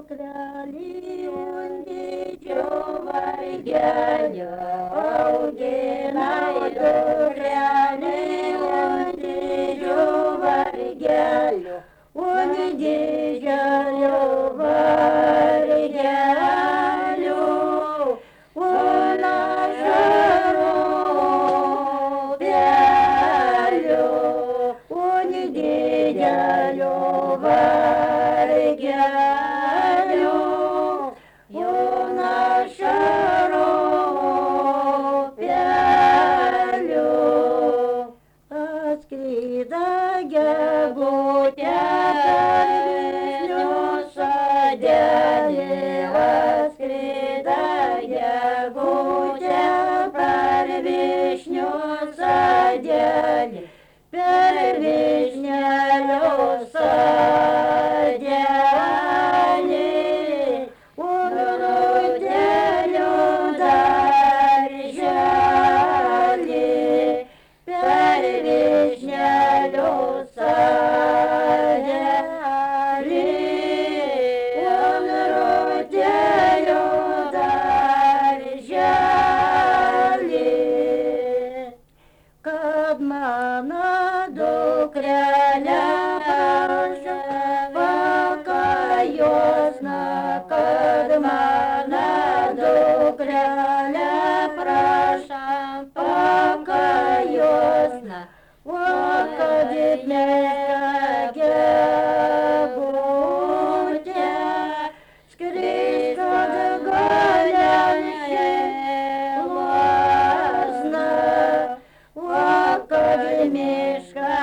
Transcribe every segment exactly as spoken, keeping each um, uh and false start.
dukrelį undidžio vargelio, auginau dukrelį undidžio vargelio, undidžio vargelio, unažaro belio, undidžio vargelio, unažaro belio. Atskrido gegutė per vilnių sodelį, atskrido gegutė per vyšnių sodelį, per vyšnelio sodelį, rudelių darželį, per vyšnelio sodelį, rudelių darželį. Kad mano dukrelė prašo vakajosna, kad mano dukrelė prašo vakajosna, o kad didmėgė būtė, skris kad galiančiai losna, o kad mišką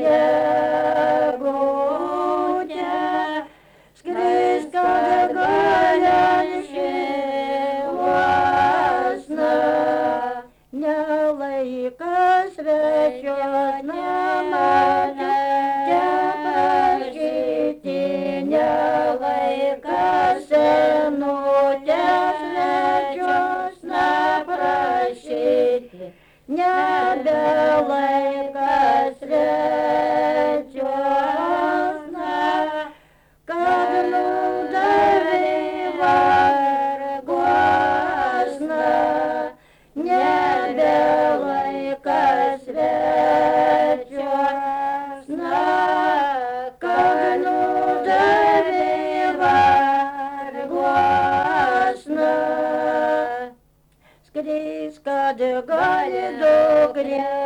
gegutė, skris kad galiančiai losna. Nelaikas svečios namuose prašyti, nelaikas senutės svečios naprašyti, nebelaikas svečios na, kad nudavei varguosna, nebelaikas svečios na, kad nudavei varguosna. Skris kad gali dukrė